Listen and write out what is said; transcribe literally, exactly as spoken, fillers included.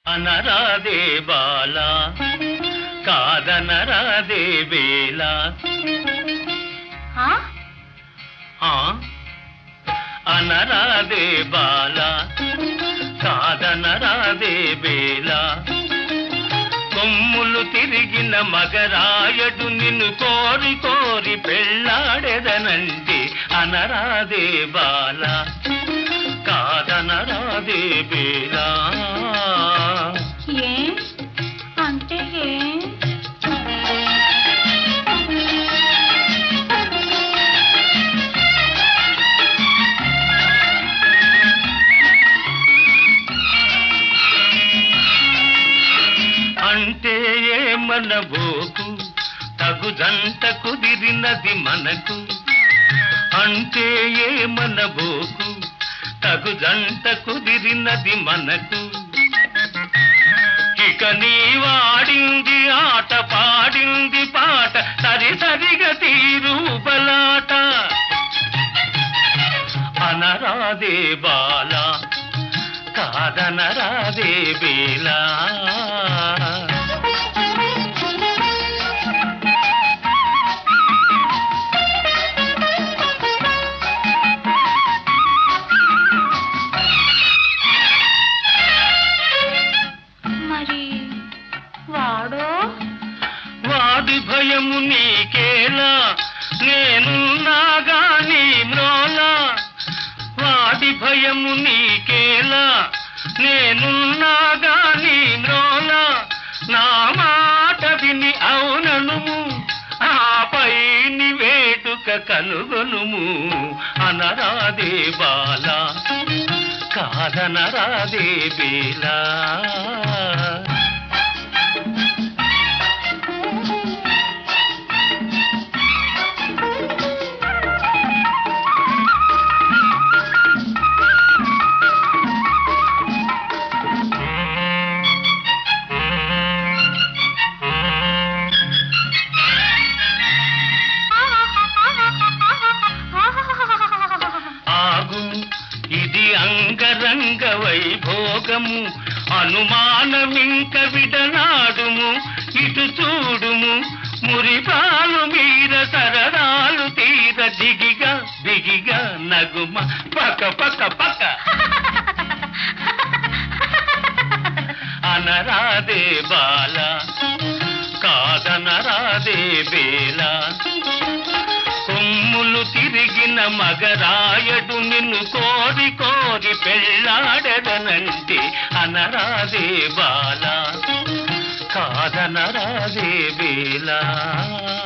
అనరాదే బాలా కాదనరాదే వేలా అనరాదే బాలా కాదనరాదే వేలా కొమ్ములు తిరిగిన మగరాయడు నిన్ను కోరి కోరి పెళ్ళాడెదనండి అనరాదే బాలా కాదనరాదే వేలా ఏ అంటే ఏ అంటే ఏమనబోకు తగు జంట కుదిరినది మనకు అంటే ఏమనబోకు తగు జంట కుదిరినది మనకు ఇక నీ వాడింది ఆట పాడింది పాట సరి సరిగా తీరు బలాట అనరాదే బాలా కాదనరాదే వేలా మరి వాడో వాడి భయము నీకేలా నేనున్నాగా నీ మ్రోలా వాడి భయము నీకేలా నేనున్నాగా నీ మ్రోలా నా మాట విని అవుననుము ఆపై ని వేటుక కనుగొనుము అనరాదే బాలా కాదనరాదే వేలా ఇది అంగరంగ వైభోగము అనుమానమింక విడనాడుము ఇటు చూడుము మురిపాలు మీర సరదాలు తీర దిగిగా దిగిగా నగుమ పక పక పక అనరాదే బాలా కాదనరాదే వేలా కొమ్ములు తిరిగిన మగరాయడు నిన్ను కోరి కోరి పెళ్ళాడెదనంటే అనరాదే బాలా కాదనరాదే వేలా